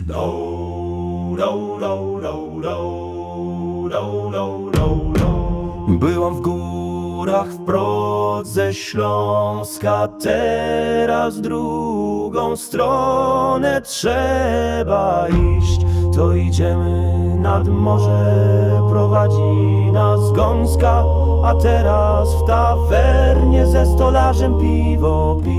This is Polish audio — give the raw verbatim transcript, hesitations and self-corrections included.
Do, do, do, do, do, do, do, do, do. Byłam w górach, w Prodze Śląska, teraz drugą stronę trzeba iść. To idziemy nad morze, prowadzi nas gąska, a teraz w tawernie ze stolarzem piwo pić.